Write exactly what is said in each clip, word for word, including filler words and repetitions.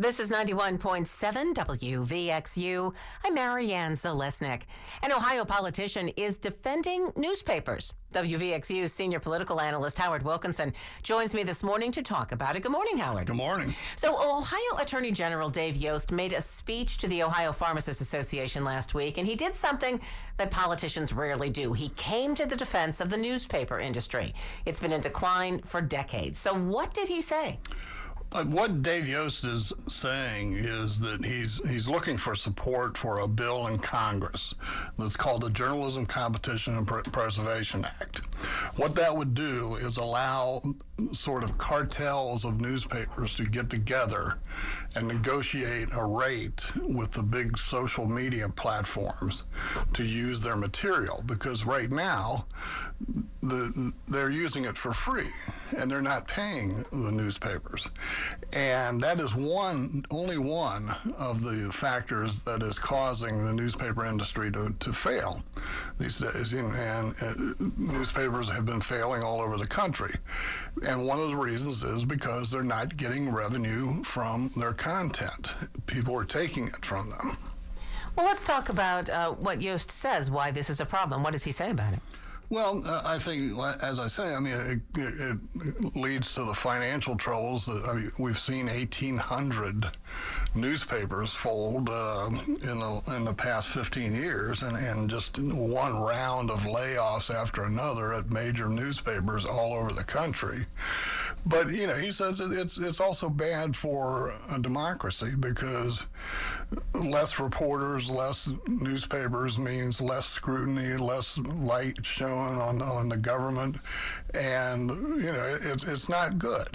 This is ninety-one point seven W V X U. I'm Marianne Zalesnik. An Ohio politician is defending newspapers. W V X U's senior political analyst Howard Wilkinson joins me this morning to talk about it. Good morning, Howard. Good morning. So Ohio Attorney General Dave Yost made a speech to the Ohio Pharmacists Association last week, and he did something that politicians rarely do. He came to the defense of the newspaper industry. It's been in decline for decades. So what did he say? Uh, what Dave Yost is saying is that he's he's looking for support for a bill in Congress that's called the Journalism Competition and Pre- Preservation Act. What that would do is allow sort of cartels of newspapers to get together and negotiate a rate with the big social media platforms to use their material, because right now the, they're using it for free and they're not paying the newspapers. And that is one, only one of the factors that is causing the newspaper industry to, to fail these days. And, and uh, newspapers have been failing all over the country. And one of the reasons is because they're not getting revenue from their content. People are taking it from them. Well, let's talk about uh, what Yost says, why this is a problem. What does he say about it? Well, uh, I think, as I say, I mean, it, it, it leads to the financial troubles that I mean, we've seen eighteen hundred newspapers fold uh, in the in the past fifteen years, and, and just one round of layoffs after another at major newspapers all over the country. But, you know, he says it, it's it's also bad for a democracy, because less reporters, less newspapers means less scrutiny, less light shown on on the government, and you know it's it's not good.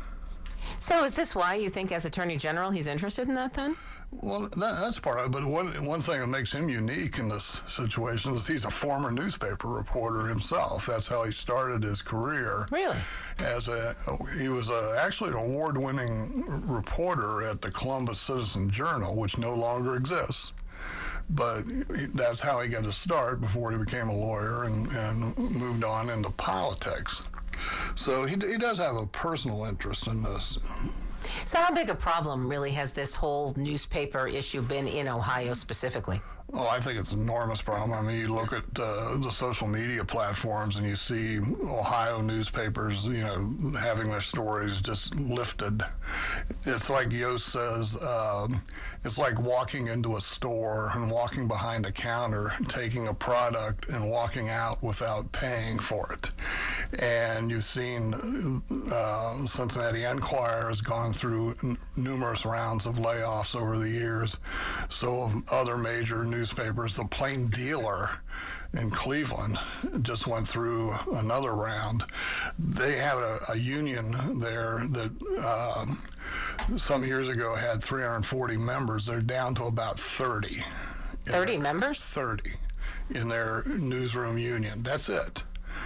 So is this why you think, as Attorney General, he's interested in that then? Well, that, that's part of it. But one one thing that makes him unique in this situation is he's a former newspaper reporter himself. That's how he started his career. Really? As a he was a, actually an award-winning reporter at the Columbus Citizen Journal, which no longer exists. But that's how he got his start before he became a lawyer and, and moved on into politics. So he, he does have a personal interest in this. So how big a problem really has this whole newspaper issue been in Ohio specifically? Oh, I think it's an enormous problem. I mean, you look at uh, the social media platforms and you see Ohio newspapers, you know, having their stories just lifted. It's like Yost says, um, it's like walking into a store and walking behind a counter, taking a product and walking out without paying for it. And you've seen uh, Cincinnati Enquirer has gone through n- numerous rounds of layoffs over the years. So have other major newspapers. The Plain Dealer in Cleveland just went through another round. They had a, a union there that um, some years ago had three hundred forty members. They're down to about thirty. thirty members? thirty in their newsroom union. That's it.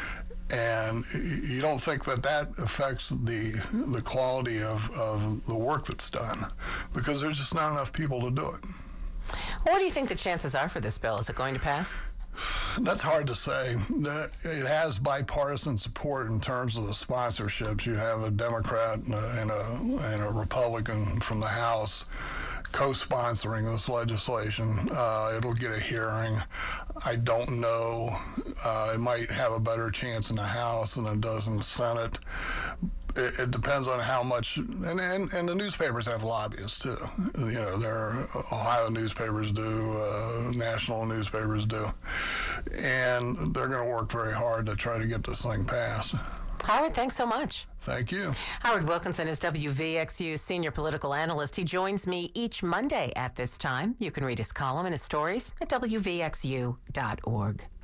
And you don't think that that affects the the quality of, of the work that's done, because there's just not enough people to do it. What do you think the chances are for this bill? Is it going to pass? That's hard to say. It has bipartisan support in terms of the sponsorships. You have a Democrat and a, and a, and a Republican from the House co-sponsoring this legislation. Uh, it'll get a hearing. I don't know. Uh, it might have a better chance in the House than it does in the Senate. It, it depends on how much, and, and and the newspapers have lobbyists too. You know, there are Ohio newspapers do, uh, national newspapers do, and they're going to work very hard to try to get this thing passed. Howard, thanks so much. Thank you. Howard Wilkinson is W V X U's senior political analyst. He joins me each Monday at this time. You can read his column and his stories at W V X U dot org.